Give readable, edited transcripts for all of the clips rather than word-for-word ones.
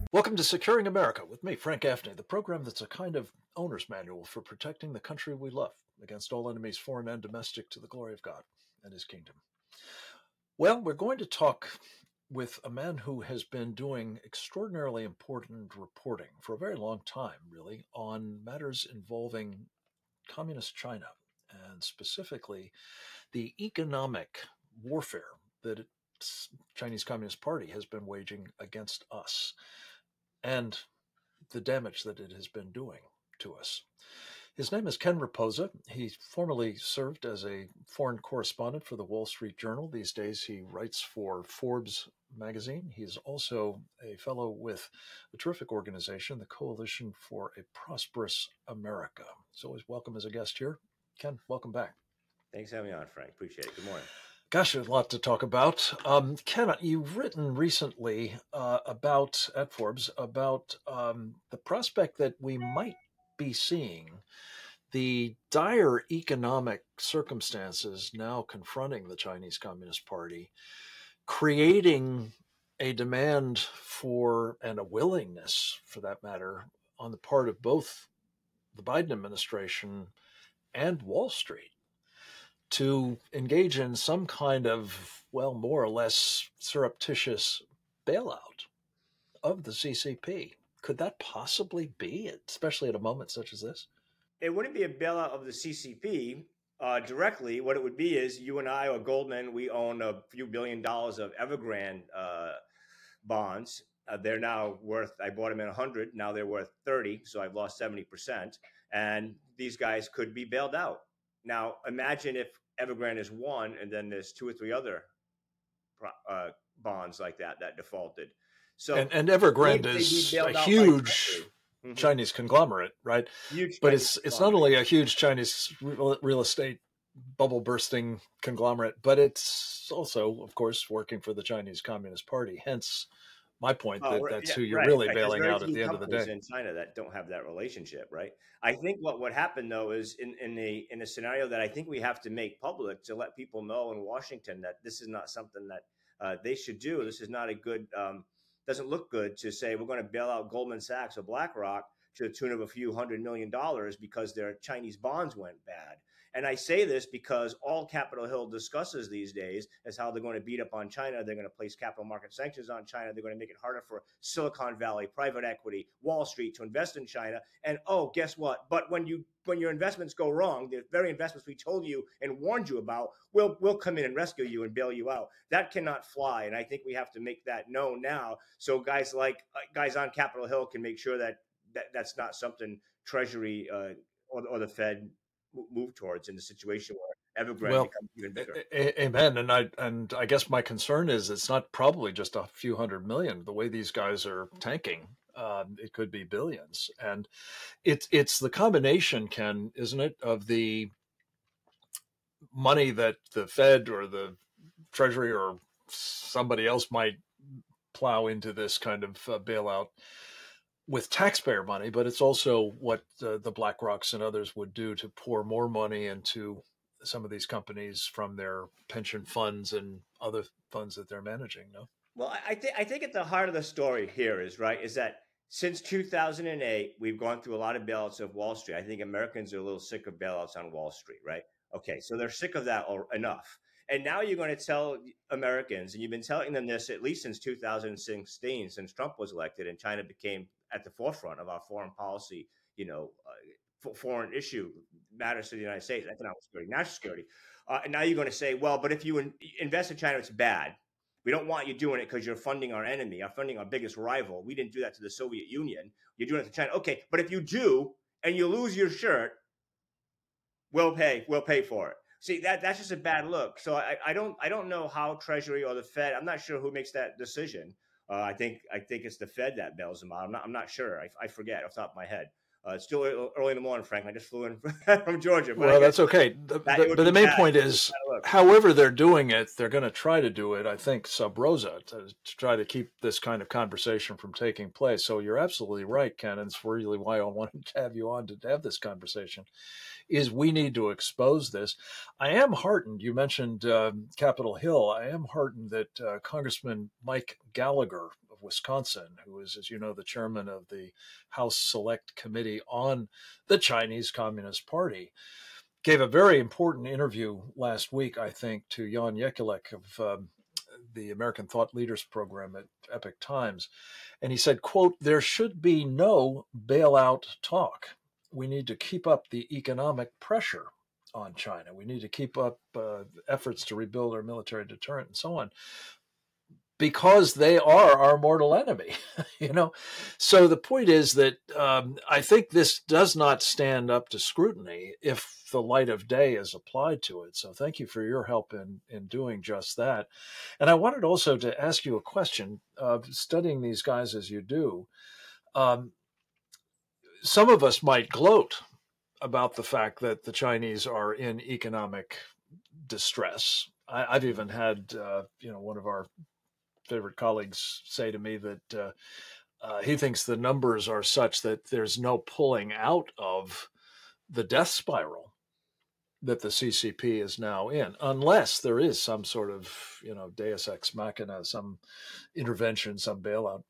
Welcome to Securing America with me, Frank Gaffney, the program that's a kind of owner's manual for protecting the country we love against all enemies, foreign and domestic, to the glory of God and his kingdom. Well, we're going to talk with a man who has been doing extraordinarily important reporting for a very long time, really, on matters involving communist China and specifically the economic warfare that Chinese Communist Party has been waging against us and the damage that it has been doing to us. His name is Ken Raposa. He formerly served as a foreign correspondent for the Wall Street Journal. These days, he writes for Forbes magazine. He's also a fellow with a terrific organization, the Coalition for a Prosperous America. He's always welcome as a guest here. Ken, welcome back. Thanks for having me on, Frank. Appreciate it. Good morning. Gosh, there's a lot to talk about. Ken, you've written recently at Forbes about the prospect that we might be seeing the dire economic circumstances now confronting the Chinese Communist Party, creating a demand for and a willingness, for that matter, on the part of both the Biden administration and Wall Street to engage in some kind of, well, more or less surreptitious bailout of the CCP. Could that possibly be, especially at a moment such as this? It wouldn't be a bailout of the CCP directly. What it would be is you and I or Goldman, we own a few $1 billion of Evergrande bonds. They're now worth, I bought them at 100. Now they're worth 30. So I've lost 70%. And these guys could be bailed out. Now, imagine if Evergrande is one and then there's two or three other bonds like that defaulted. So and Evergrande is a huge Chinese conglomerate, right? Huge but it's not only a huge Chinese real estate bubble bursting conglomerate, but it's also, of course, working for the Chinese Communist Party. Hence my point that that's who you're really bailing out at the end of the day. In China that don't have that relationship, right? I think what would happen though is in a scenario that I think we have to make public to let people know in Washington that this is not something that they should do. This is not a good. Doesn't look good to say we're going to bail out Goldman Sachs or BlackRock to the tune of a few $100 million because their Chinese bonds went bad. And I say this because all Capitol Hill discusses these days is how they're going to beat up on China. They're going to place capital market sanctions on China. They're going to make it harder for Silicon Valley, private equity, Wall Street to invest in China. And oh, guess what? But when your investments go wrong, the very investments we told you and warned you about, we'll come in and rescue you and bail you out. That cannot fly. And I think we have to make that known now. So guys on Capitol Hill can make sure that's not something Treasury or the Fed move towards in the situation where Evergrande becomes even bigger. Amen. And I guess my concern is it's not probably just a few $100 million. The way these guys are tanking, it could be billions. And it's the combination, Ken, isn't it, of the money that the Fed or the Treasury or somebody else might plow into this kind of bailout with taxpayer money, but it's also what the BlackRocks and others would do to pour more money into some of these companies from their pension funds and other funds that they're managing. No. Well, I think at the heart of the story here is that since 2008, we've gone through a lot of bailouts of Wall Street. I think Americans are a little sick of bailouts on Wall Street, right? Okay, so they're sick of that enough. And now you're going to tell Americans, and you've been telling them this at least since 2016, since Trump was elected and China became at the forefront of our foreign policy, foreign issue matters to the United States, economic security, national security. And now you're going to say, well, but if you invest in China, it's bad. We don't want you doing it because you're funding our enemy, funding our biggest rival. We didn't do that to the Soviet Union. You're doing it to China. Okay, but if you do and you lose your shirt, we'll pay for it. See, that's just a bad look. So I don't know how Treasury or the Fed. I'm not sure who makes that decision. I think it's the Fed that bails them out. I'm not sure. I forget off the top of my head. It's still early in the morning, Frank. I just flew in from Georgia. Well, that's okay. But the main point is, however they're doing it, they're going to try to do it, I think, sub rosa, to try to keep this kind of conversation from taking place. So you're absolutely right, Ken. And it's really why I wanted to have you on to have this conversation, is we need to expose this. I am heartened. You mentioned Capitol Hill. I am heartened that Congressman Mike Gallagher of of Wisconsin, who is, as you know, the chairman of the House Select Committee on the Chinese Communist Party, gave a very important interview last week, I think, to Jan Jekielek of the American Thought Leaders Program at Epoch Times. And he said, quote, "There should be no bailout talk. We need to keep up the economic pressure on China. We need to keep up efforts to rebuild our military deterrent and so on, because they are our mortal enemy." So the point is that I think this does not stand up to scrutiny if the light of day is applied to it. So thank you for your help in doing just that. And I wanted also to ask you a question. Studying these guys as you do, some of us might gloat about the fact that the Chinese are in economic distress. I've even had one of our favorite colleagues say to me that he thinks the numbers are such that there's no pulling out of the death spiral that the CCP is now in, unless there is some sort of, deus ex machina, some intervention, some bailout.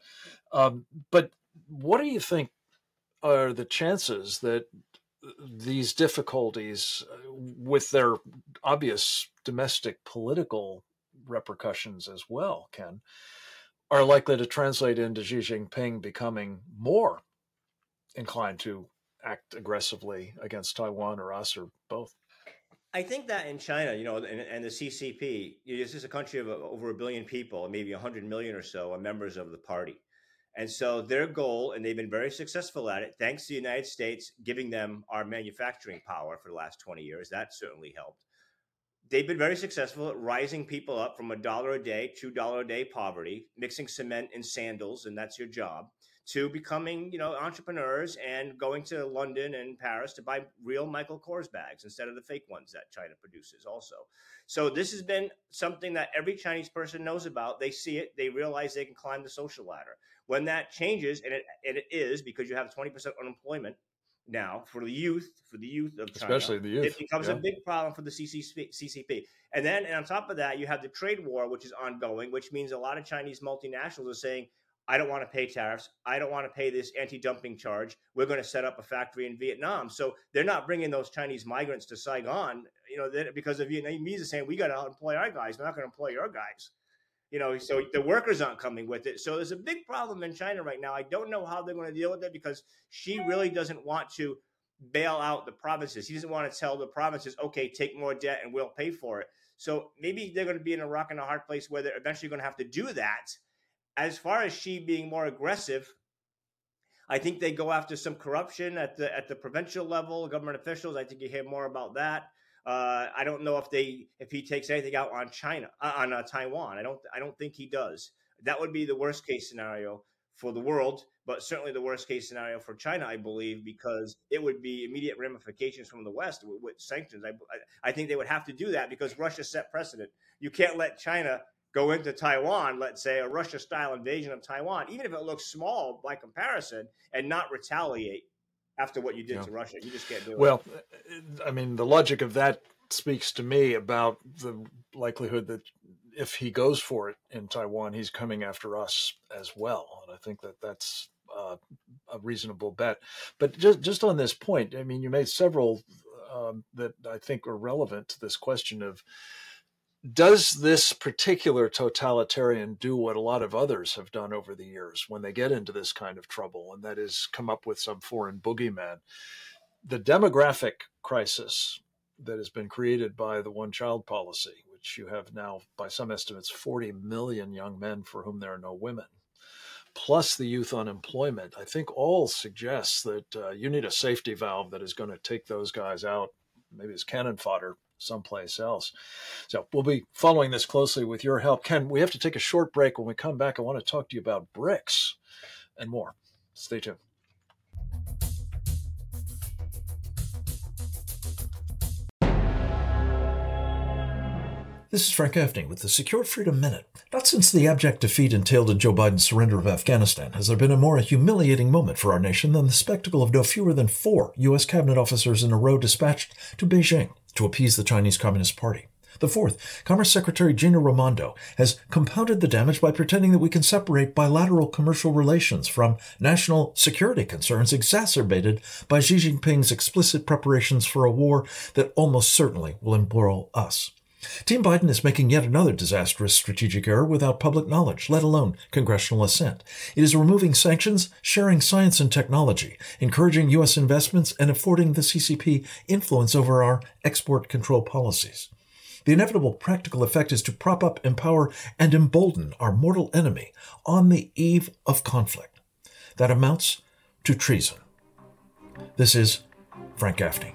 But what do you think are the chances that these difficulties, with their obvious domestic political repercussions as well, Ken, are likely to translate into Xi Jinping becoming more inclined to act aggressively against Taiwan or us or both? I think that in China, and the CCP, this is a country of over 1 billion people, and maybe 100 million or so are members of the party. And so their goal, and they've been very successful at it, thanks to the United States giving them our manufacturing power for the last 20 years, that certainly helped. They've been very successful at rising people up from $1 a day, $2 a day poverty, mixing cement in sandals, and that's your job, to becoming, entrepreneurs and going to London and Paris to buy real Michael Kors bags instead of the fake ones that China produces also. So this has been something that every Chinese person knows about. They see it. They realize they can climb the social ladder. When that changes, and it is, because you have 20% unemployment now for the youth of China, especially the youth, it becomes a big problem for the CCP. And on top of that, you have the trade war, which is ongoing, which means a lot of Chinese multinationals are saying, I don't want to pay tariffs. I don't want to pay this anti-dumping charge. We're going to set up a factory in Vietnam. So they're not bringing those Chinese migrants to Saigon, because of Vietnamese are saying, we got to employ our guys. We're not going to employ your guys. So the workers aren't coming with it. So there's a big problem in China right now. I don't know how they're going to deal with it, because Xi really doesn't want to bail out the provinces. He doesn't want to tell the provinces, okay, take more debt and we'll pay for it. So maybe they're going to be in a rock and a hard place where they're eventually going to have to do that. As far as Xi being more aggressive, I think they go after some corruption at the provincial level, government officials. I think you hear more about that. I don't know if he takes anything out on Taiwan. I don't think he does. That would be the worst case scenario for the world, but certainly the worst case scenario for China, I believe, because it would be immediate ramifications from the West with sanctions. I think they would have to do that because Russia set precedent. You can't let China go into Taiwan, let's say, a Russia-style invasion of Taiwan, even if it looks small by comparison, and not retaliate after what you did to Russia. You just can't do it. Well, I mean, the logic of that speaks to me about the likelihood that if he goes for it in Taiwan, he's coming after us as well. And I think that that's a reasonable bet. But just on this point, I mean, you made several that I think are relevant to this question of, does this particular totalitarian do what a lot of others have done over the years when they get into this kind of trouble, and that is come up with some foreign boogeyman? The demographic crisis that has been created by the one-child policy, which you have now, by some estimates, 40 million young men for whom there are no women, plus the youth unemployment, I think all suggests that you need a safety valve that is going to take those guys out, maybe as cannon fodder, someplace else. So we'll be following this closely with your help. Ken, we have to take a short break. When we come back, I want to talk to you about BRICS and more. Stay tuned. This is Frank Gaffney with the Secure Freedom Minute. Not since the abject defeat entailed in Joe Biden's surrender of Afghanistan has there been a more humiliating moment for our nation than the spectacle of no fewer than 4 U.S. cabinet officers in a row dispatched to Beijing to appease the Chinese Communist Party. The fourth, Commerce Secretary Gina Raimondo has compounded the damage by pretending that we can separate bilateral commercial relations from national security concerns exacerbated by Xi Jinping's explicit preparations for a war that almost certainly will embroil us. Team Biden is making yet another disastrous strategic error without public knowledge, let alone congressional assent. It is removing sanctions, sharing science and technology, encouraging U.S. investments, and affording the CCP influence over our export control policies. The inevitable practical effect is to prop up, empower, and embolden our mortal enemy on the eve of conflict. That amounts to treason. This is Frank Gaffney.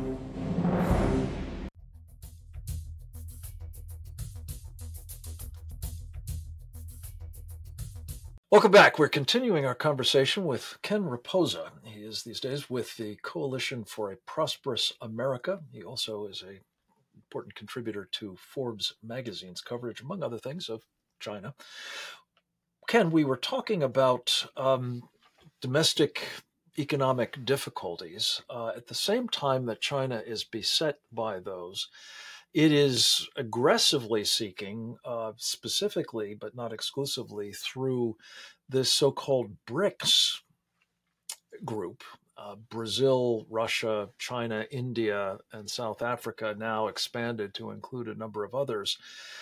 Welcome back. We're continuing our conversation with Ken Raposa. He is these days with the Coalition for a Prosperous America. He also is an important contributor to Forbes magazine's coverage, among other things, of China. Ken, we were talking about domestic economic difficulties. At the same time that China is beset by those, it is aggressively seeking, specifically, but not exclusively, through this so-called BRICS group, Brazil, Russia, China, India, and South Africa, now expanded to include a number of others,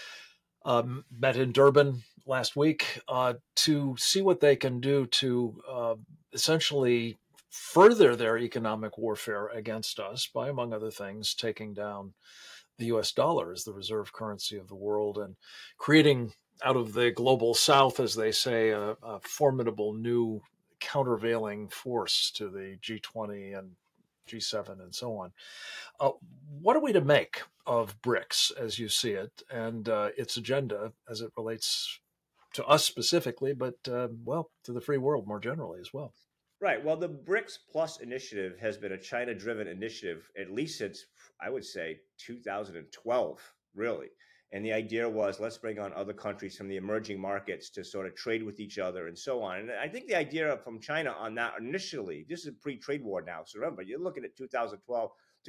met in Durban last week to see what they can do to essentially further their economic warfare against us by, among other things, taking down the US dollar as the reserve currency of the world and creating out of the global south, as they say, a formidable new countervailing force to the G20 and G7 and so on. What are we to make of BRICS as you see it and its agenda as it relates to us specifically, but, well, to the free world more generally as well? Right. Well, the BRICS Plus initiative has been a China-driven initiative, at least since, I would say, 2012, really. And the idea was, let's bring on other countries from the emerging markets to sort of trade with each other and so on. And I think the idea from China on that initially, this is pre-trade war now. So remember, you're looking at 2012,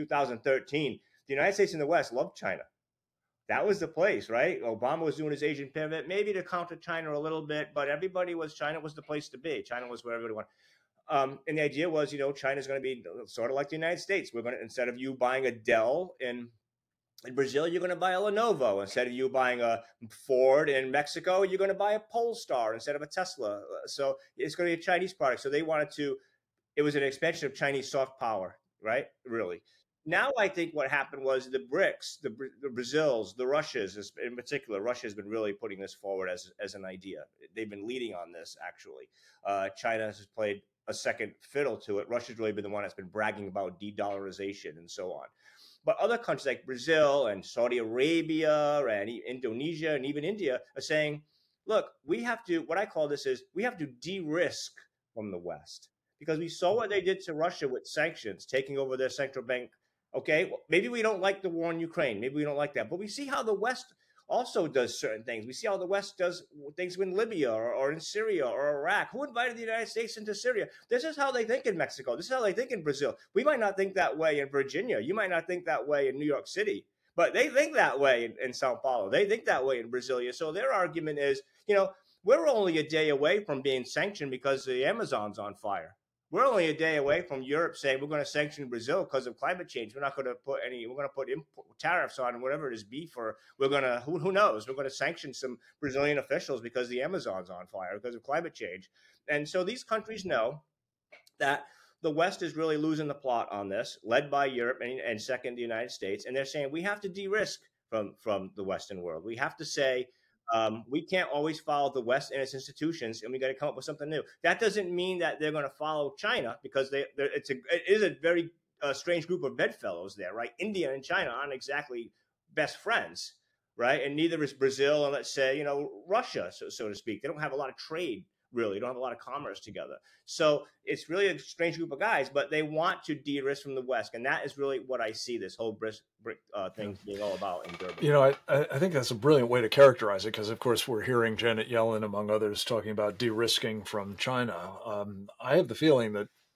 2013, the United States and the West loved China. That was the place, right? Obama was doing his Asian pivot, maybe to counter China a little bit, but China was the place to be. China was where everybody wanted. And the idea was, China's going to be sort of like the United States. We're going to, instead of you buying a Dell in Brazil, you're going to buy a Lenovo. Instead of you buying a Ford in Mexico, you're going to buy a Polestar instead of a Tesla. So it's going to be a Chinese product. So they wanted to, it was an expansion of Chinese soft power, right? Really. Now I think what happened was the BRICS, the Brazils, the Russias, in particular, Russia has been really putting this forward as an idea. They've been leading on this, actually. China has played a second fiddle to it. Russia's really been the one that's been bragging about de-dollarization and so on. But other countries like Brazil and Saudi Arabia and Indonesia and even India are saying, look, we have to, what I call this is, we have to de-risk from the West. Because we saw what they did to Russia with sanctions, taking over their central bank. Okay, well, maybe we don't like the war in Ukraine. Maybe we don't like that. But we see how the West also does certain things. We see how the West does things in Libya or in Syria or Iraq. Who invited the United States into Syria? This is how they think in Mexico. This is how they think in Brazil. We might not think that way in Virginia. You might not think that way in New York City. But they think that way in Sao Paulo. They think that way in Brasilia. So their argument is, we're only a day away from being sanctioned because the Amazon's on fire. We're only a day away from Europe saying we're going to sanction Brazil because of climate change. We're not going to put we're going to put tariffs on whatever it is, beef, or we're going to, who knows, we're going to sanction some Brazilian officials because the Amazon's on fire because of climate change. And so these countries know that the West is really losing the plot on this, led by Europe and second, the United States. And they're saying we have to de-risk from the Western world. We have to say, we can't always follow the West and its institutions, and we got to come up with something new. That doesn't mean that they're going to follow China, because it is a very strange group of bedfellows there, right? India and China aren't exactly best friends, right? And neither is Brazil and, let's say, Russia, so to speak. They don't have a lot of trade, really. They don't have a lot of commerce together. So it's really a strange group of guys, but they want to de-risk from the West. And that is really what I see this whole BRIC thing being all about in Durban. I think that's a brilliant way to characterize it, because, of course, we're hearing Janet Yellen, among others, talking about de-risking from China. I have the feeling that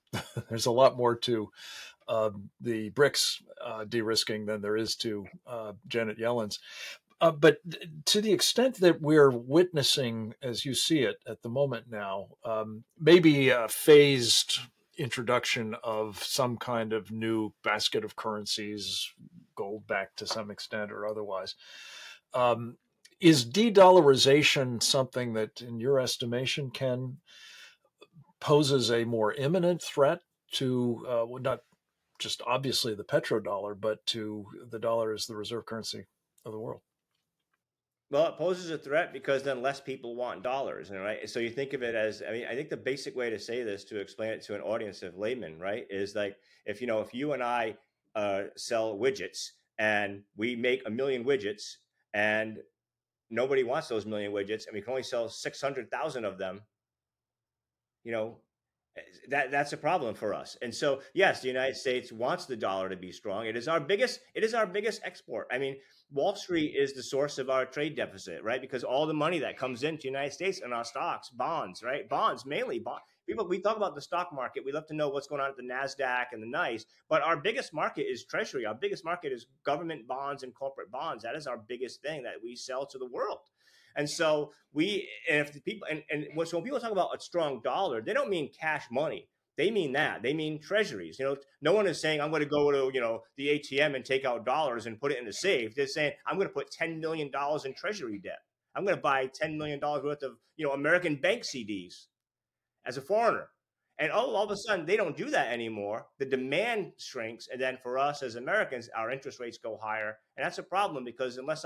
There's a lot more to the BRICS de-risking than there is to Janet Yellen's. But to the extent that we're witnessing, as you see it at the moment now, maybe a phased introduction of some kind of new basket of currencies, gold backed to some extent or otherwise. Um, is de-dollarization something that, in your estimation, can poses a more imminent threat to not just obviously the petrodollar, but to the dollar as the reserve currency of the world? Well, it poses a threat because then less people want dollars, and right. So you think of it as, I mean, I think the basic way to say this, to explain it to an audience of laymen, right, is like, if if you and I sell widgets and we make a million widgets, and nobody wants those million widgets, and we can only sell 600,000 of them, you know, that's a problem for us. And so, yes, the United States wants the dollar to be strong. It is our biggest export. I mean, Wall Street is the source of our trade deficit, right? Because all the money that comes into the United States in our stocks, bonds, right? Bonds, mainly bond. People, we talk about the stock market. We love to know what's going on at the NASDAQ and the NICE, but our biggest market is Treasury. Our biggest market is government bonds and corporate bonds. That is our biggest thing that we sell to the world. And so if the people, so when people talk about a strong dollar, they don't mean cash money. They mean that. They mean treasuries. No one is saying I'm going to go to the ATM and take out dollars and put it in a safe. They're saying I'm going to put $10 million in treasury debt. I'm going to buy $10 million worth of American bank CDs as a foreigner. And all of a sudden, they don't do that anymore. The demand shrinks, and then for us as Americans, our interest rates go higher, and that's a problem because unless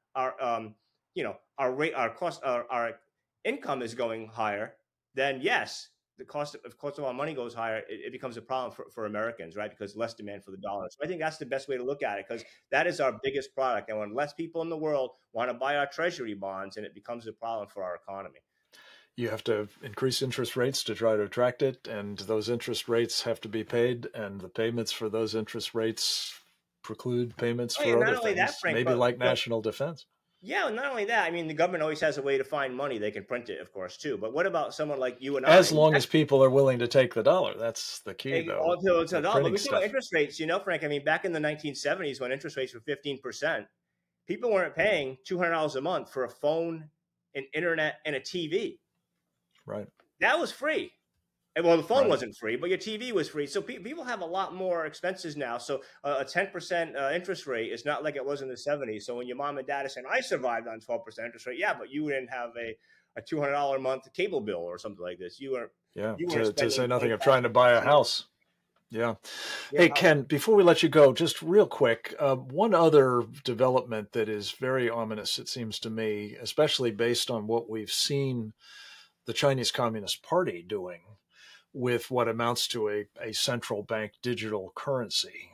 our cost, our income is going higher, then yes, the cost of our money goes higher. It becomes a problem for Americans, right? Because less demand for the dollar. So I think that's the best way to look at it, because that is our biggest product, and when less people in the world want to buy our treasury bonds, and it becomes a problem for our economy. You have to increase interest rates to try to attract it, and those interest rates have to be paid, and the payments for those interest rates preclude payments Oh yeah, for not other only that, things, Frank, maybe but like national defense. yeah, not only that. I mean, the government always has a way to find money. They can print it, of course, too. But what about someone like you and I? As long as people are willing to take the dollar. That's the key, though, All to with dollar. But printing we talk about stuff. interest rates, Frank. I mean, back in the 1970s when interest rates were 15%, people weren't paying $200 a month for a phone, an internet, and a TV. Right, That was free. And, well, the phone right. wasn't free, but your TV was free. So people have a lot more expenses now. So a 10% interest rate is not like it was in the 70s. So when your mom and dad are saying, I survived on 12% interest rate, yeah, but you didn't have a $200 a month cable bill or something like this. Yeah, You weren't to spending say nothing of trying to buy a 25,000. house. Yeah. Yeah. Hey, Ken, before we let you go, just real quick, one other development that is very ominous, it seems to me, especially based on what we've seen the Chinese Communist Party doing with what amounts to a central bank digital currency,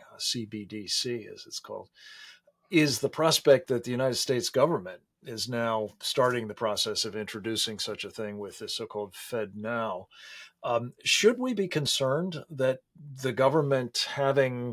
CBDC as it's called, is the prospect that the United States government is now starting the process of introducing such a thing with the so called Fed Now. Should we be concerned that the government having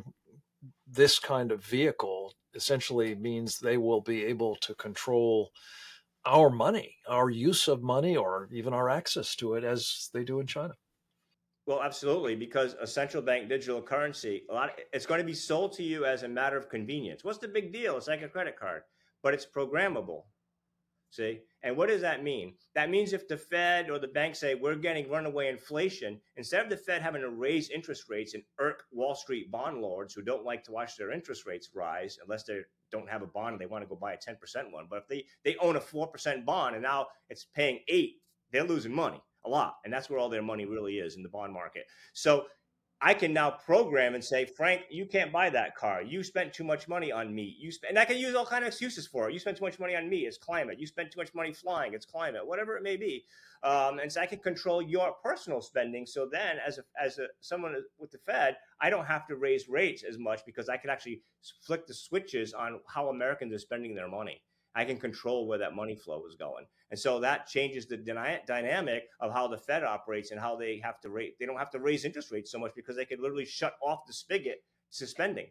this kind of vehicle essentially means they will be able to control our money, our use of money, or even our access to it as they do in China? Well, absolutely, because a central bank digital currency, it's going to be sold to you as a matter of convenience. What's the big deal? It's like a credit card, but it's programmable. See? And what does that mean? That means if the Fed or the bank say we're getting runaway inflation, instead of the Fed having to raise interest rates and irk Wall Street bond lords who don't like to watch their interest rates rise unless they don't have a bond and they want to go buy a 10% one. But if they own a 4% bond and now it's paying 8, they're losing money a lot. And that's where all their money really is, in the bond market. So I can now program and say, Frank, you can't buy that car. You spent too much money on me. And I can use all kind of excuses for it. You spent too much money on me. It's climate. You spent too much money flying. It's climate. Whatever it may be. And so I can control your personal spending. So then, as someone with the Fed, I don't have to raise rates as much because I can actually flick the switches on how Americans are spending their money. I can control where that money flow is going. And so that changes the dynamic of how the Fed operates and how they have to rate. They don't have to raise interest rates so much because they could literally shut off the spigot suspending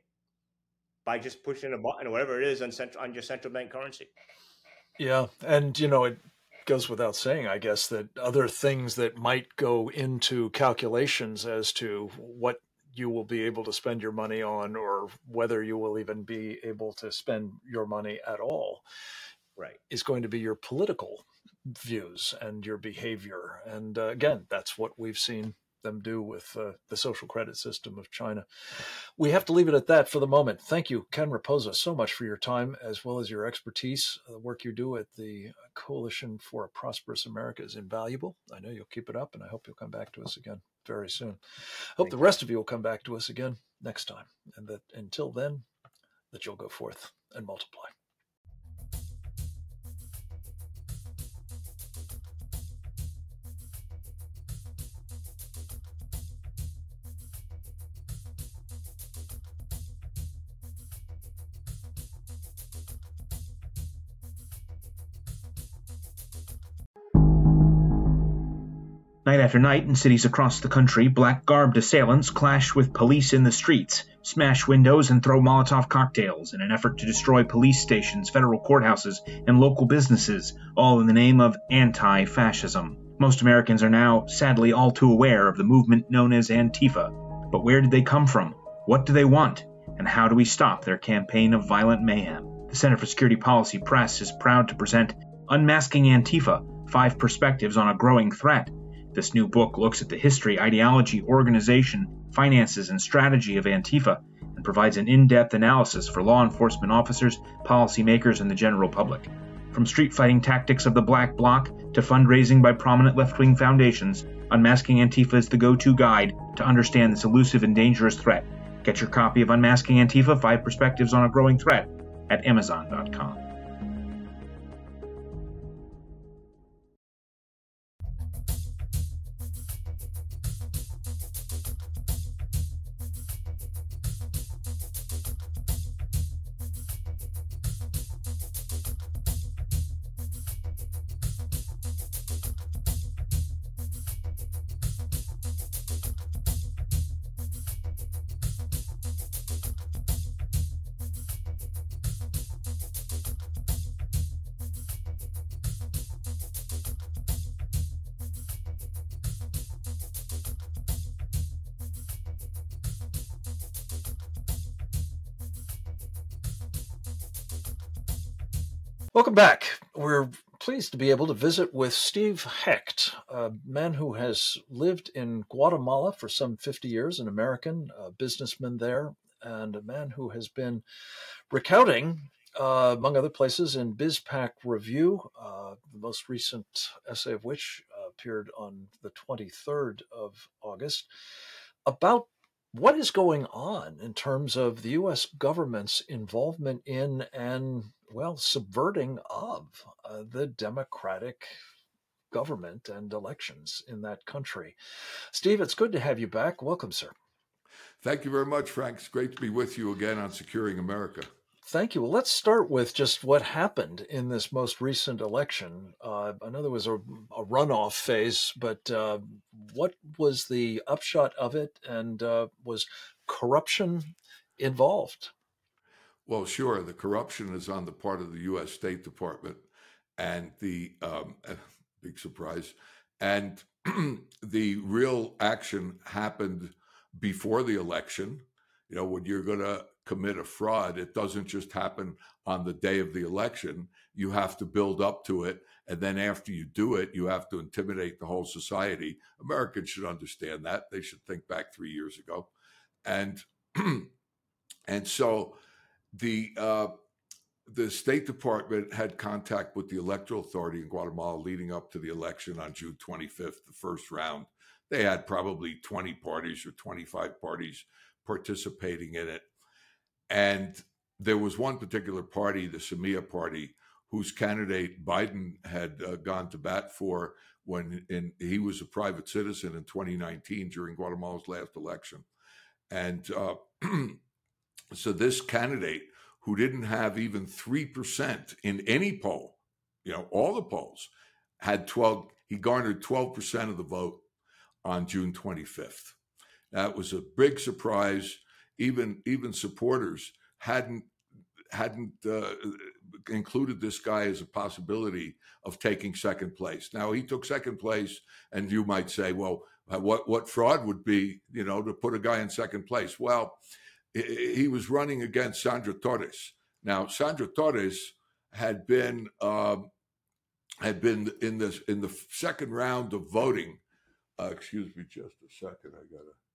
by just pushing a button or whatever it is on your central bank currency. Yeah, and goes without saying, I guess, that other things that might go into calculations as to what you will be able to spend your money on, or whether you will even be able to spend your money at all, Right. is going to be your political views and your behavior. And again, that's what we've seen them do with the social credit system of China. We have to leave it at that for the moment. Thank you, Ken Raposa, so much for your time as well as your expertise. The work you do at the Coalition for a Prosperous America is invaluable. I know you'll keep it up, and I hope you'll come back to us again very soon. Hope the rest of you will come back to us again next time, and that until then, that you'll go forth and multiply. Night after night, in cities across the country, black-garbed assailants clash with police in the streets, smash windows, and throw Molotov cocktails in an effort to destroy police stations, federal courthouses, and local businesses, all in the name of anti-fascism. Most Americans are now, sadly, all too aware of the movement known as Antifa. But where did they come from? What do they want? And how do we stop their campaign of violent mayhem? The Center for Security Policy Press is proud to present Unmasking Antifa: 5 Perspectives on a Growing Threat. This new book looks at the history, ideology, organization, finances, and strategy of Antifa and provides an in-depth analysis for law enforcement officers, policymakers, and the general public. From street-fighting tactics of the Black Bloc to fundraising by prominent left-wing foundations, Unmasking Antifa is the go-to guide to understand this elusive and dangerous threat. Get your copy of Unmasking Antifa: 5 Perspectives on a Growing Threat at Amazon.com. Welcome back. We're pleased to be able to visit with Steve Hecht, a man who has lived in Guatemala for some 50 years, an American, a businessman there, and a man who has been recounting, among other places, in BizPac Review, the most recent essay of which appeared on the 23rd of August, about what is going on in terms of the U.S. government's involvement in and, well, subverting of the democratic government and elections in that country. Steve, it's good to have you back. Welcome, sir. Thank you very much, Frank. It's great to be with you again on Securing America. Thank you. Well, let's start with just what happened in this most recent election. I know there was a runoff phase, but what was the upshot of it, and was corruption involved? Well, sure. The corruption is on the part of the U.S. State Department, and the big surprise, and the real action happened before the election. You know, when you're going to commit a fraud, it doesn't just happen on the day of the election. You have to build up to it. And then after you do it, you have to intimidate the whole society. Americans should understand that. They should think back 3 years ago. And so the State Department had contact with the Electoral Authority in Guatemala leading up to the election on June 25th, the first round. They had probably 20 parties or 25 parties participating in it. And there was one particular party, the Semilla Party, whose candidate Biden had gone to bat for when he was a private citizen in 2019 during Guatemala's last election. And so this candidate, who didn't have even 3% in any poll, you know, all the polls, he garnered 12% of the vote on June 25th. That was a big surprise. Even supporters hadn't included this guy as a possibility of taking second place. Now, he took second place, and you might say, well, what fraud would be, to put a guy in second place? Well, he was running against Sandra Torres. Now, Sandra Torres had been in the second round of voting. Excuse me just a second. I got to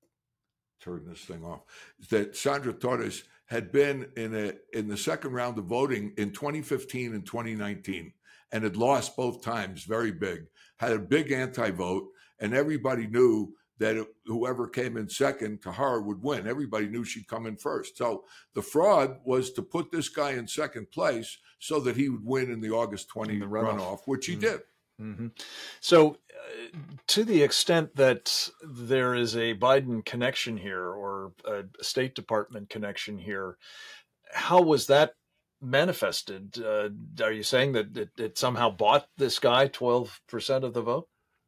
turn this thing off. That Sandra Torres had been in the second round of voting in 2015 and 2019 and had lost both times very big, had a big anti-vote, and everybody knew that whoever came in second to her would win. Everybody knew she'd come in first. So the fraud was to put this guy in second place so that he would win in the August 20 runoff, which he did. Mm-hmm. So to the extent that there is a Biden connection here or a State Department connection here, how was that manifested? Are you saying that it somehow bought this guy 12% of the vote?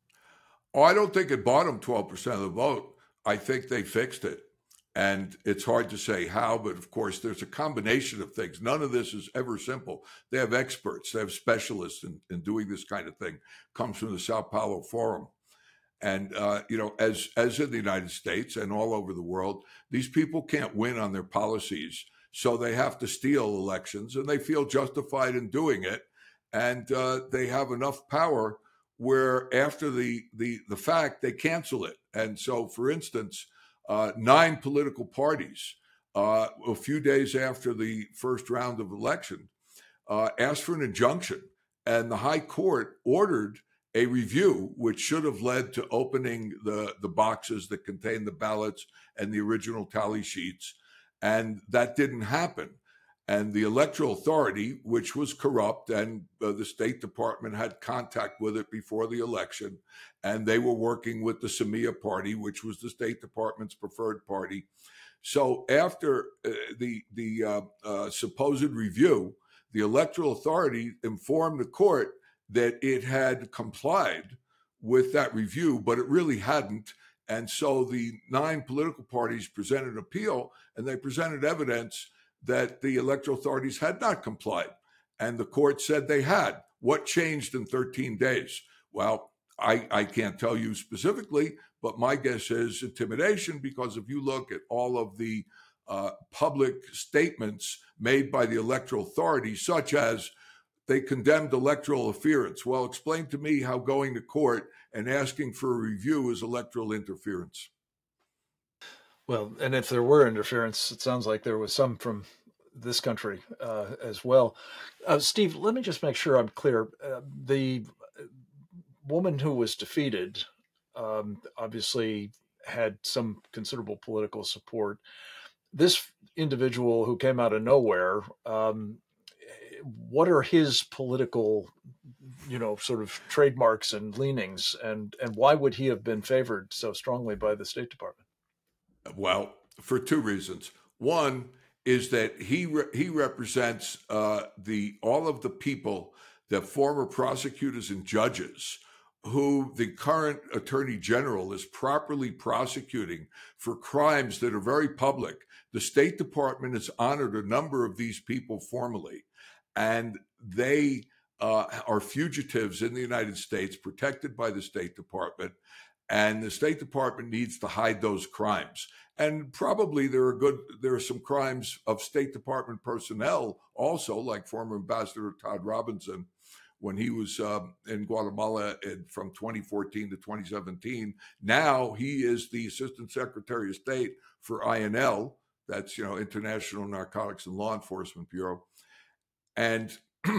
Oh, I don't think it bought him 12% of the vote. I think they fixed it. And it's hard to say how, but of course, there's a combination of things. None of this is ever simple. They have experts, they have specialists in doing this kind of thing. Comes from the Sao Paulo Forum. And, as in the United States and all over the world, these people can't win on their policies. So they have to steal elections, and they feel justified in doing it. And they have enough power where after the fact, they cancel it. And so, for instance, 9 political parties, a few days after the first round of election, asked for an injunction. And the High Court ordered a review, which should have led to opening the boxes that contained the ballots and the original tally sheets. And that didn't happen. And the Electoral Authority, which was corrupt, and the State Department had contact with it before the election, and they were working with the Samia Party, which was the State Department's preferred party. So after the supposed review, the Electoral Authority informed the court that it had complied with that review, but it really hadn't. And so the 9 political parties presented an appeal, and they presented evidence that the electoral authorities had not complied. And the court said they had. What changed in 13 days? Well, I can't tell you specifically, but my guess is intimidation, because if you look at all of the public statements made by the electoral authorities, such as they condemned electoral interference. Well, explain to me how going to court and asking for a review is electoral interference. Well, and if there were interference, it sounds like there was some from this country as well. Steve, let me just make sure I'm clear. The woman who was defeated obviously had some considerable political support. This individual who came out of nowhere, what are his political, sort of trademarks and leanings, and why would he have been favored so strongly by the State Department? Well, for 2 reasons. One is that he represents all of the people, the former prosecutors and judges, who the current Attorney General is properly prosecuting for crimes that are very public. The State Department has honored a number of these people formally, and they are fugitives in the United States, protected by the State Department. And the State Department needs to hide those crimes. And probably there are some crimes of State Department personnel also, like former Ambassador Todd Robinson, when he was in Guatemala from 2014 to 2017. Now he is the Assistant Secretary of State for INL, that's International Narcotics and Law Enforcement Bureau. And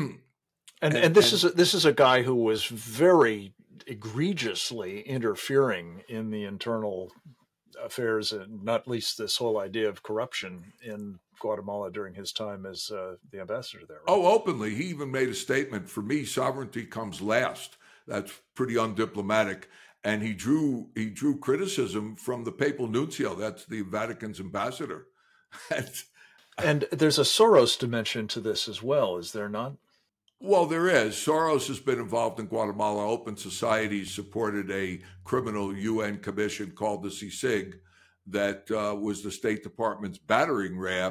this is a guy who was very egregiously interfering in the internal affairs, and not least this whole idea of corruption in Guatemala during his time as the ambassador there. Right? Oh, openly. He even made a statement, for me, sovereignty comes last. That's pretty undiplomatic. And he drew criticism from the papal nuncio, that's the Vatican's ambassador. And there's a Soros dimension to this as well, is there not? Well, there is. Soros has been involved in Guatemala. Open Society supported a criminal UN commission called the CICIG that was the State Department's battering ram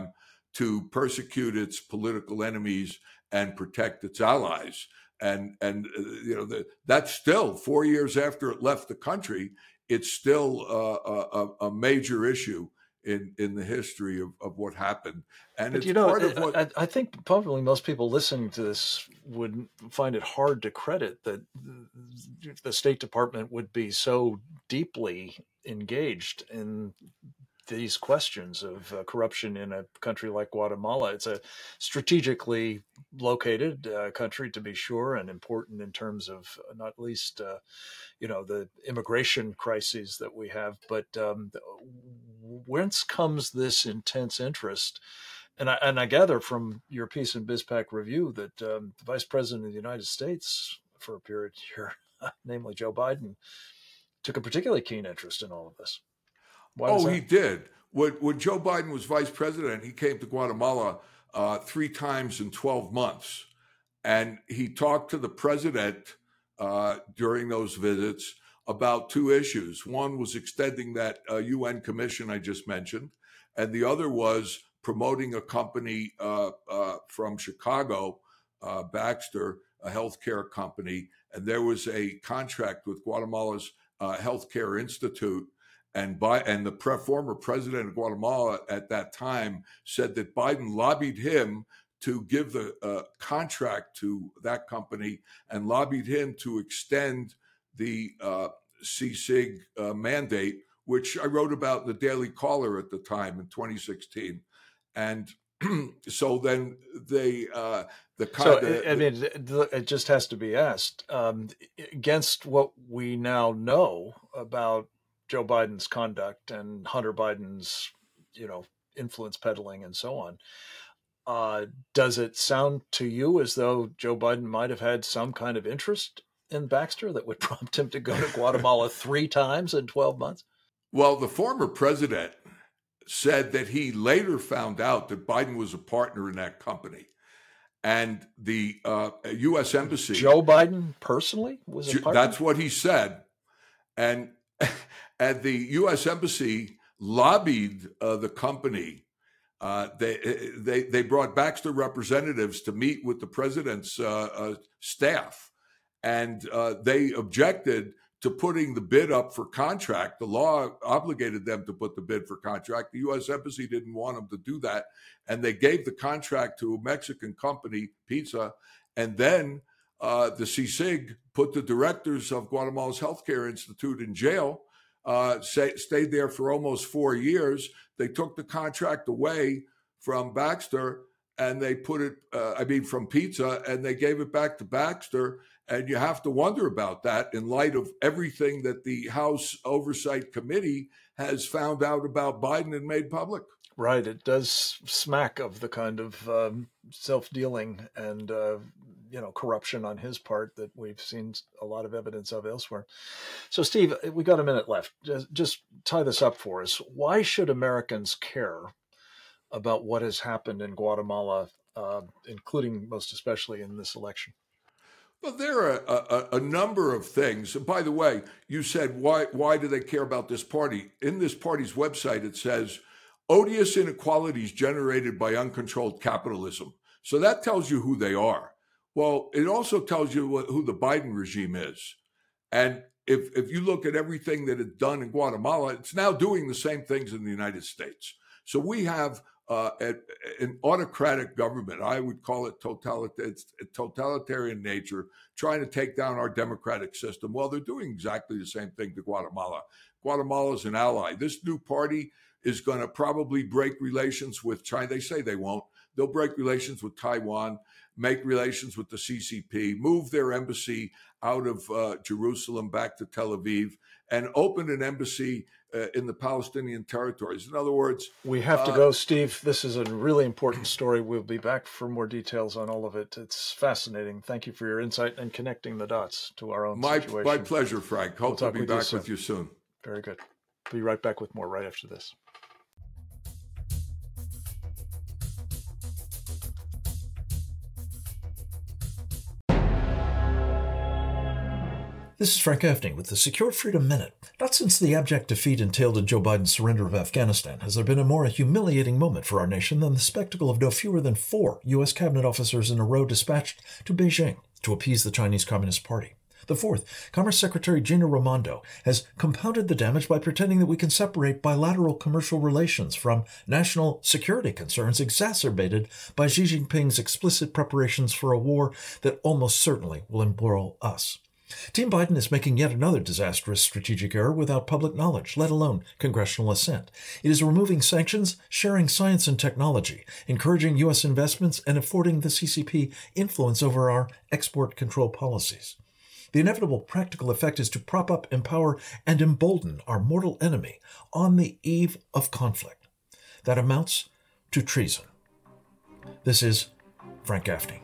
to persecute its political enemies and protect its allies. And that's still 4 years after it left the country. It's still a major issue in the history of what happened. And But it's part of what I think probably most people listening to this would find it hard to credit that the State Department would be so deeply engaged in these questions of corruption in a country like Guatemala. It's a strategically located country, to be sure, and important in terms of not least, the immigration crises that we have. But whence comes this intense interest? And I gather from your piece in BizPac Review that the Vice President of the United States for a period here, namely Joe Biden, took a particularly keen interest in all of this. He did. When Joe Biden was vice president, he came to Guatemala 3 times in 12 months. And he talked to the president during those visits about 2 issues. One was extending that UN commission I just mentioned, and the other was promoting a company from Chicago, Baxter, a healthcare company. And there was a contract with Guatemala's Healthcare Institute. And the former president of Guatemala at that time said that Biden lobbied him to give the contract to that company and lobbied him to extend the CSIG mandate, which I wrote about in the Daily Caller at the time in 2016. And so then it just has to be asked, against what we now know about Joe Biden's conduct and Hunter Biden's, influence peddling and so on. Does it sound to you as though Joe Biden might have had some kind of interest in Baxter that would prompt him to go to Guatemala 3 times in 12 months? Well, the former president said that he later found out that Biden was a partner in that company. And the U.S. Embassy... Joe Biden personally was a partner? That's what he said. And the U.S. Embassy lobbied the company. They brought Baxter representatives to meet with the president's staff, and they objected to putting the bid up for contract. The law obligated them to put the bid for contract. The U.S. Embassy didn't want them to do that, and they gave the contract to a Mexican company, Pizza, and then the CSIG put the directors of Guatemala's Healthcare Institute in jail, stayed there for almost 4 years. They took the contract away from Baxter and they put it, from Pizza, and they gave it back to Baxter. And you have to wonder about that in light of everything that the House Oversight Committee has found out about Biden and made public. Right. It does smack of the kind of self-dealing and, corruption on his part that we've seen a lot of evidence of elsewhere. So, Steve, we got a minute left. Just tie this up for us. Why should Americans care about what has happened in Guatemala, including most especially in this election? Well, there are a number of things. And by the way, you said, why do they care about this party? In this party's website, it says, odious inequalities generated by uncontrolled capitalism. So that tells you who they are. Well, it also tells you who the Biden regime is. And if you look at everything that it's done in Guatemala, it's now doing the same things in the United States. So we have an autocratic government. I would call it totalitarian nature, trying to take down our democratic system. Well, they're doing exactly the same thing to Guatemala. Guatemala is an ally. This new party is going to probably break relations with China. They say they won't. They'll break relations with Taiwan, make relations with the CCP, move their embassy out of Jerusalem back to Tel Aviv, and open an embassy in the Palestinian territories. In other words, we have to go, Steve. This is a really important story. We'll be back for more details on all of it. It's fascinating. Thank you for your insight and connecting the dots to our own situation. My pleasure, Frank. Hope to be back with you soon. Very good. Be right back with more right after this. This is Frank Gaffney with the Secure Freedom Minute. Not since the abject defeat entailed in Joe Biden's surrender of Afghanistan has there been a more humiliating moment for our nation than the spectacle of no fewer than 4 U.S. cabinet officers in a row dispatched to Beijing to appease the Chinese Communist Party. The fourth, Commerce Secretary Gina Raimondo, has compounded the damage by pretending that we can separate bilateral commercial relations from national security concerns exacerbated by Xi Jinping's explicit preparations for a war that almost certainly will embroil us. Team Biden is making yet another disastrous strategic error without public knowledge, let alone congressional assent. It is removing sanctions, sharing science and technology, encouraging U.S. investments, and affording the CCP influence over our export control policies. The inevitable practical effect is to prop up, empower, and embolden our mortal enemy on the eve of conflict. That amounts to treason. This is Frank Gaffney.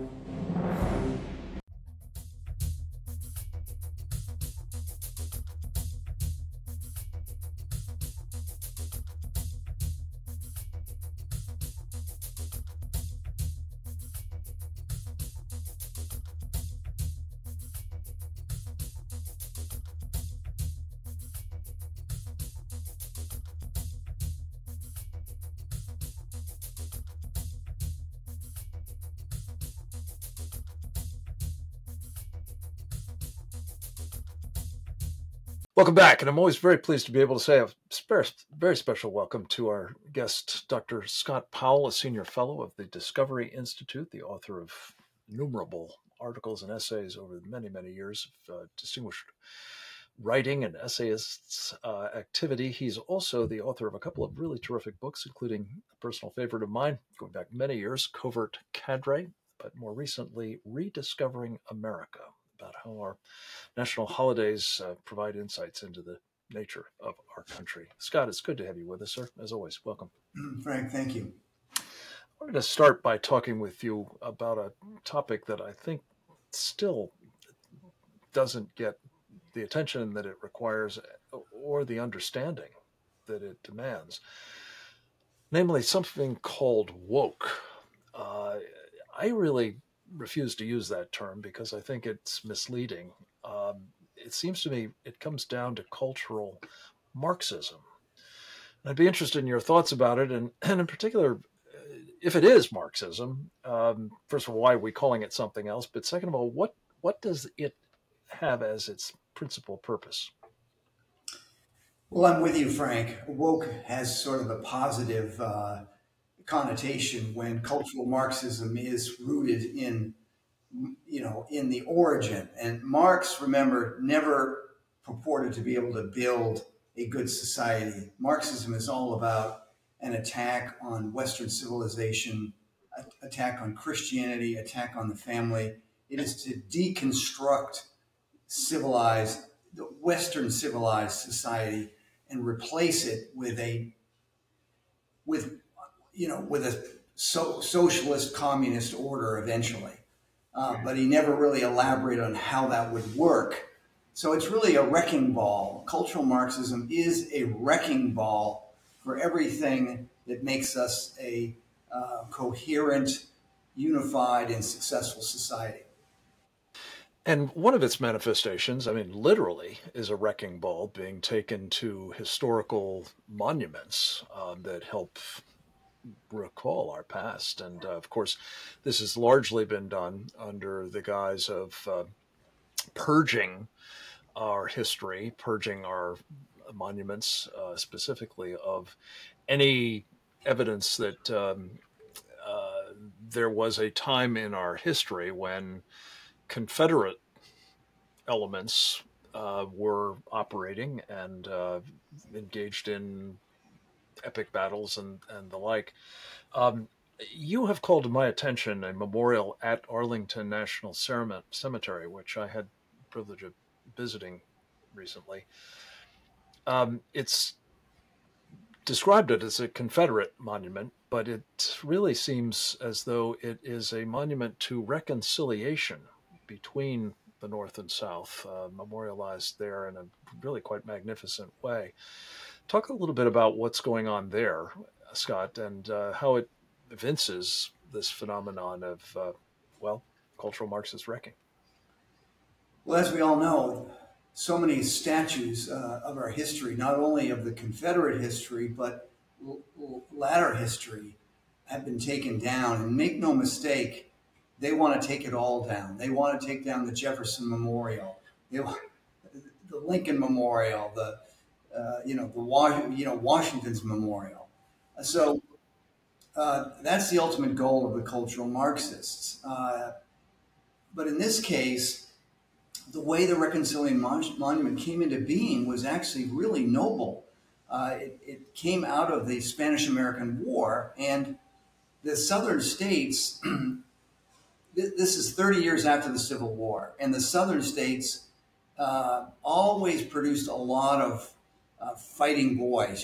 Welcome back, and I'm always very pleased to be able to say a very special welcome to our guest, Dr. Scott Powell, a senior fellow of the Discovery Institute, the author of innumerable articles and essays over many, many years of distinguished writing and essayists' activity. He's also the author of a couple of really terrific books, including a personal favorite of mine, going back many years, Covert Cadre, but more recently, Rediscovering America, about how our national holidays provide insights into the nature of our country. Scott, it's good to have you with us, sir. As always, welcome. Frank, thank you. I wanted to start by talking with you about a topic that I think still doesn't get the attention that it requires or the understanding that it demands, namely something called woke. I really refuse to use that term because I think it's misleading. It seems to me it comes down to cultural Marxism. And I'd be interested in your thoughts about it, and in particular, if it is Marxism, first of all, why are we calling it something else? But second of all, what does it have as its principal purpose? Well, I'm with you, Frank. Woke has sort of a positive connotation when cultural Marxism is rooted in the origin. And Marx, remember, never purported to be able to build a good society. Marxism is all about an attack on Western civilization, attack on Christianity, attack on the family. It is to deconstruct Western civilized society and replace it with a socialist communist order eventually. But he never really elaborated on how that would work. So it's really a wrecking ball. Cultural Marxism is a wrecking ball for everything that makes us a coherent, unified, and successful society. And one of its manifestations, I mean, literally, is a wrecking ball being taken to historical monuments that help recall our past. And of course, this has largely been done under the guise of purging our history, purging our monuments, specifically of any evidence that there was a time in our history when Confederate elements were operating and engaged in epic battles and the like. You have called to my attention a memorial at Arlington National Cemetery, which I had the privilege of visiting recently. It's described it as a Confederate monument, but it really seems as though it is a monument to reconciliation between the North and South, memorialized there in a really quite magnificent way. Talk a little bit about what's going on there, Scott, and how it evinces this phenomenon of, cultural Marxist wrecking. Well, as we all know, so many statues of our history, not only of the Confederate history, but latter history, have been taken down. And make no mistake, they want to take it all down. They want to take down the Jefferson Memorial, they want, the Lincoln Memorial, Washington's Memorial. So that's the ultimate goal of the cultural Marxists. But in this case, the way the Reconciliation Monument came into being was actually really noble. It came out of the Spanish-American War, and the southern states, this is 30 years after the Civil War, and the southern states always produced a lot of fighting boys.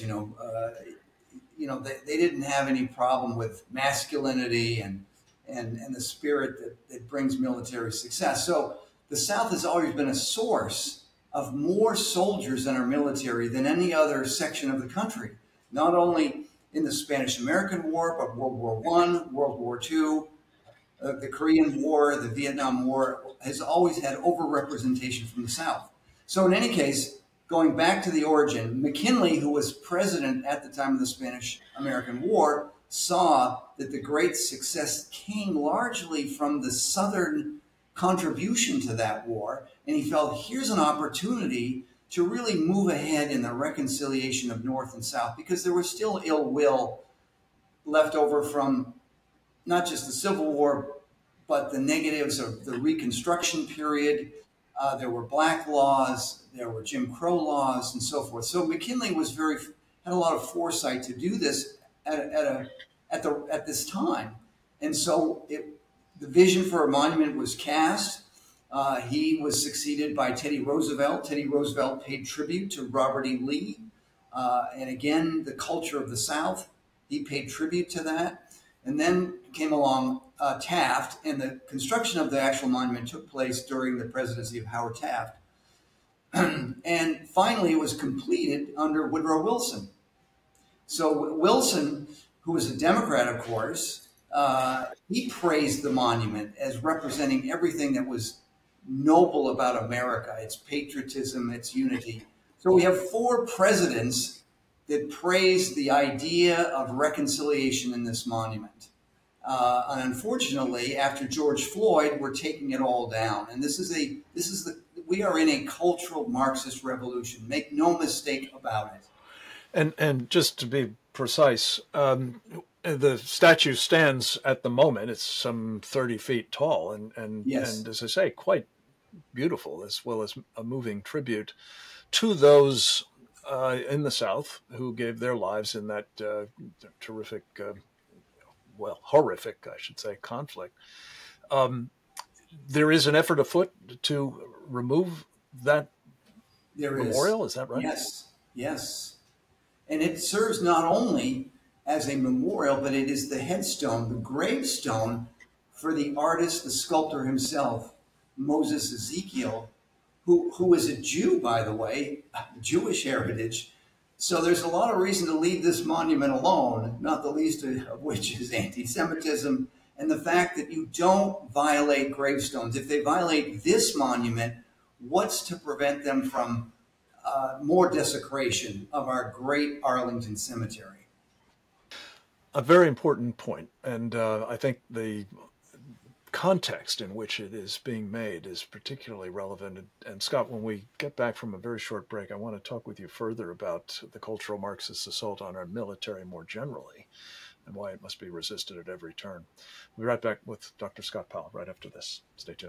They didn't have any problem with masculinity and the spirit that brings military success. So the South has always been a source of more soldiers in our military than any other section of the country, not only in the Spanish-American War, but World War I, World War II, the Korean War, the Vietnam War has always had overrepresentation from the South. So in any case, going back to the origin, McKinley, who was president at the time of the Spanish-American War, saw that the great success came largely from the Southern contribution to that war, and he felt here's an opportunity to really move ahead in the reconciliation of North and South, because there was still ill will left over from not just the Civil War, but the negatives of the Reconstruction period. There were black laws, there were Jim Crow laws, and so forth. So McKinley had a lot of foresight to do this at this time, and so the vision for a monument was cast. He was succeeded by Teddy Roosevelt. Teddy Roosevelt paid tribute to Robert E. Lee, and again, the culture of the South. He paid tribute to that, and then came along Taft, and the construction of the actual monument took place during the presidency of Howard Taft. And finally, it was completed under Woodrow Wilson. So Wilson, who was a Democrat, of course, he praised the monument as representing everything that was noble about America, its patriotism, its unity. So we have 4 presidents that praised the idea of reconciliation in this monument. And unfortunately, after George Floyd, we're taking it all down. And we are in a cultural Marxist revolution. Make no mistake about it. And just to be precise, the statue stands at the moment. It's some 30 feet tall, and Yes. and as I say, quite beautiful, as well as a moving tribute to those in the South who gave their lives in that terrific, horrific, I should say, conflict. There is an effort afoot to remove that memorial. Is that right? Yes. And it serves not only as a memorial, but it is the headstone, the gravestone for the artist, the sculptor himself, Moses Ezekiel, who is a Jew, by the way, Jewish heritage. So there's a lot of reason to leave this monument alone, not the least of which is anti-Semitism and the fact that you don't violate gravestones. If they violate this monument, what's to prevent them from more desecration of our great Arlington Cemetery? A very important point, and I think the context in which it is being made is particularly relevant. And Scott, when we get back from a very short break, I want to talk with you further about the cultural Marxist assault on our military more generally and why it must be resisted at every turn. We'll be right back with Dr. Scott Powell right after this. Stay tuned.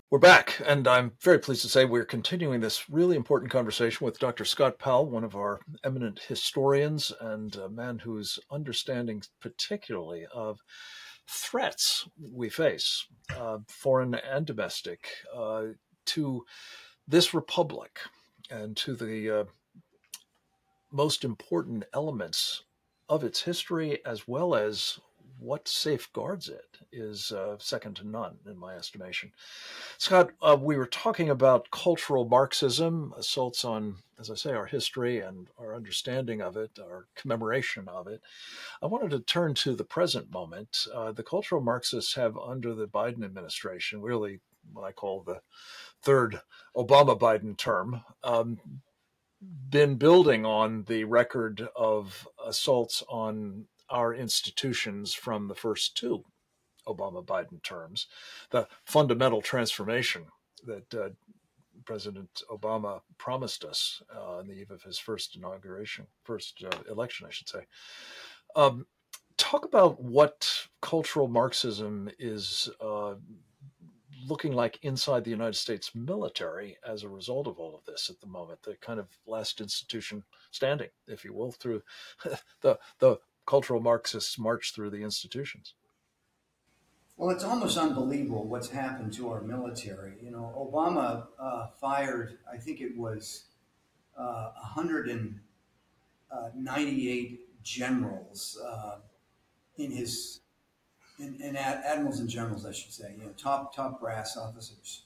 We're back, and I'm very pleased to say we're continuing this really important conversation with Dr. Scott Powell, one of our eminent historians and a man whose understanding, particularly of threats we face, foreign and domestic, to this republic and to the most important elements of its history, as well as what safeguards it, is second to none in my estimation. Scott, we were talking about cultural Marxism, assaults on, as I say, our history and our understanding of it, our commemoration of it. I wanted to turn to the present moment. The cultural Marxists have, under the Biden administration, really what I call the third Obama Biden term, been building on the record of assaults on our institutions from the first two Obama Biden terms, the fundamental transformation that President Obama promised us on the eve of his first election, I should say. Talk about what cultural Marxism is looking like inside the United States military as a result of all of this at the moment, the kind of last institution standing, if you will, through the cultural Marxists march through the institutions. Well, it's almost unbelievable what's happened to our military. Obama fired, I think it was 198 generals in his in admirals and generals, I should say, top brass officers,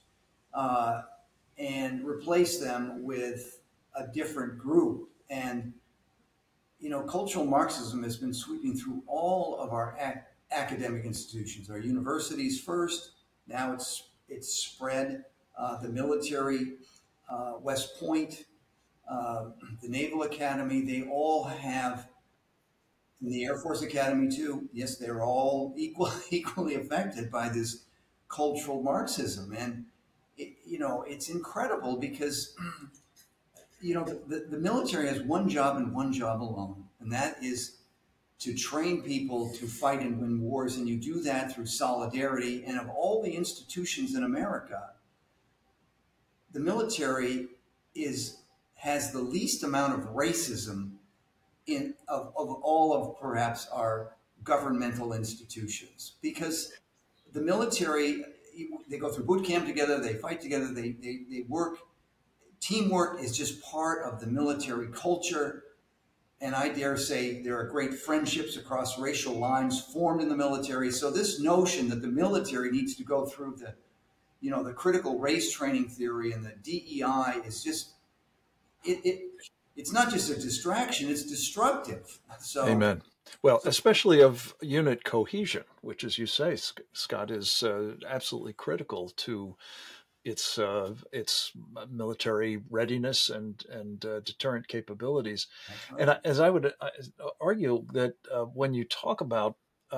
and replaced them with a different group. And cultural Marxism has been sweeping through all of our academic institutions, our universities first. Now it's spread. The military, West Point, the Naval Academy, they all have, and the Air Force Academy too. Yes, they're all equally affected by this cultural Marxism, and it's incredible because the military has one job and one job alone, and that is to train people to fight and win wars, and you do that through solidarity. And of all the institutions in America, the military has the least amount of racism of all of perhaps our governmental institutions, because the military, they go through boot camp together, they fight together, they work. Teamwork is just part of the military culture. And I dare say there are great friendships across racial lines formed in the military. So this notion that the military needs to go through the critical race training theory and the DEI is just, it's not just a distraction, it's destructive. So, amen. Well, especially of unit cohesion, which, as you say, Scott, is absolutely critical to its military readiness and deterrent capabilities. right. And as I would argue that when you talk about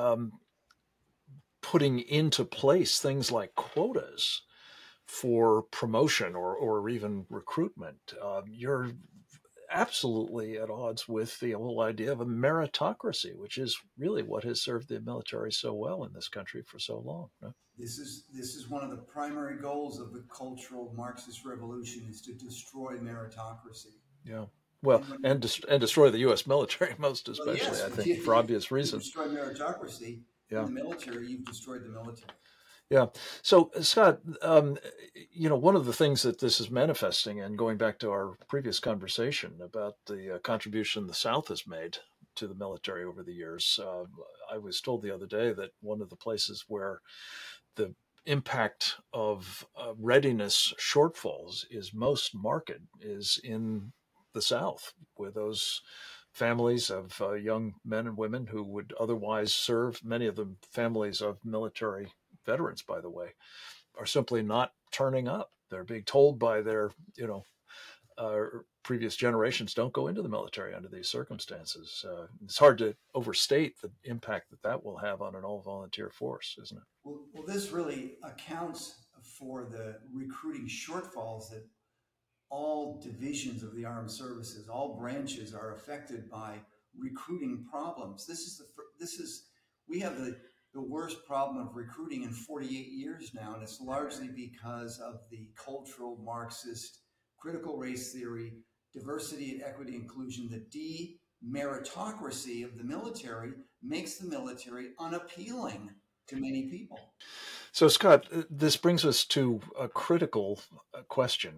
putting into place things like quotas for promotion or even recruitment, you're absolutely at odds with the whole idea of a meritocracy, which is really what has served the military so well in this country for so long. No? This is one of the primary goals of the cultural Marxist revolution, is to destroy meritocracy. Yeah. Well, and destroy the U.S. military most especially, yes, I think, for obvious reasons. Destroy meritocracy in the military, you've destroyed the military. Yeah. So, Scott, one of the things that this is manifesting, and going back to our previous conversation about the contribution the South has made to the military over the years, I was told the other day that one of the places where the impact of readiness shortfalls is most marked is in the South, where those families of young men and women who would otherwise serve, many of them families of military veterans, by the way, are simply not turning up. They're being told by their, previous generations, don't go into the military under these circumstances. It's hard to overstate the impact that will have on an all-volunteer force, isn't it? Well, this really accounts for the recruiting shortfalls that all divisions of the armed services, all branches are affected by recruiting problems. We have the worst problem of recruiting in 48 years now, and it's largely because of the cultural Marxist critical race theory, diversity and equity inclusion. The demeritocracy of the military makes the military unappealing to many people. So, Scott, this brings us to a critical question.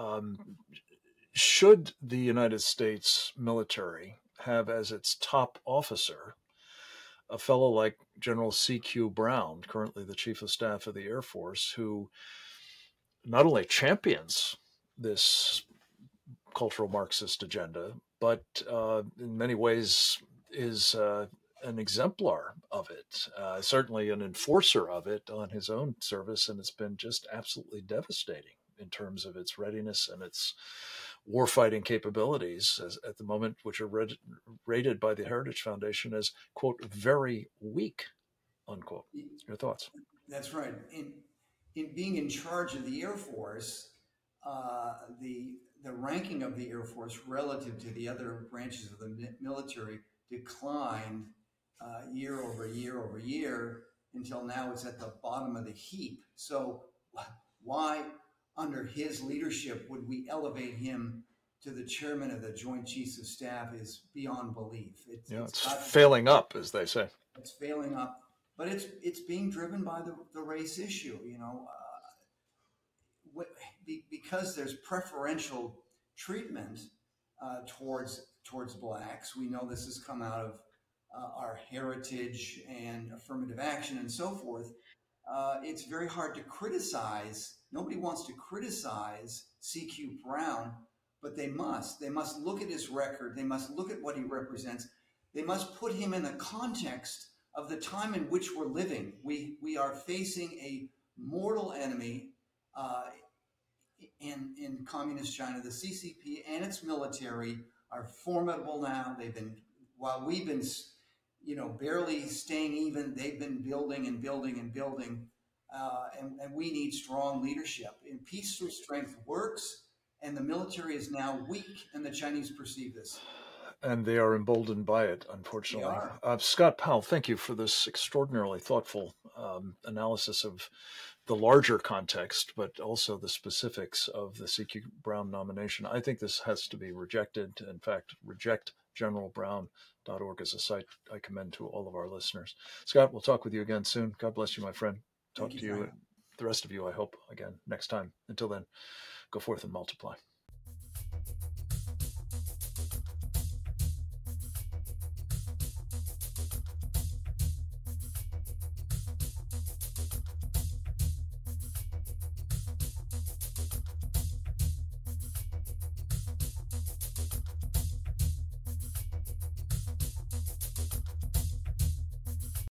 Should the United States military have as its top officer a fellow like General C.Q. Brown, currently the Chief of Staff of the Air Force, who not only champions this cultural Marxist agenda, but in many ways is an exemplar of it, certainly an enforcer of it on his own service, and it's been just absolutely devastating in terms of its readiness and its warfighting capabilities at the moment, which are rated by the Heritage Foundation as, quote, very weak, unquote. Your thoughts? That's right. In being in charge of the Air Force, the ranking of the Air Force relative to the other branches of the military declined year over year over year until now it's at the bottom of the heap. So why, under his leadership, would we elevate him to the chairman of the Joint Chiefs of Staff is beyond belief. It's failing up, as they say. It's failing up, but it's being driven by the race issue. Because there's preferential treatment towards blacks. We know this has come out of our heritage and affirmative action and so forth. It's very hard to criticize. Nobody wants to criticize C.Q. Brown, but they must. They must look at his record. They must look at what he represents. They must put him in the context of the time in which we're living. We are facing a mortal enemy in communist China. The CCP and its military are formidable now. While we've been, barely staying even, they've been building and building and building. And we need strong leadership. And peace through strength works, and the military is now weak, and the Chinese perceive this. And they are emboldened by it, unfortunately. Scott Powell, thank you for this extraordinarily thoughtful analysis of the larger context, but also the specifics of the C.Q. Brown nomination. I think this has to be rejected. In fact, rejectgeneralbrown.org is a site I commend to all of our listeners. Scott, we'll talk with you again soon. God bless you, my friend. Talk to you, the rest of you, I hope, again next time. Until then, go forth and multiply.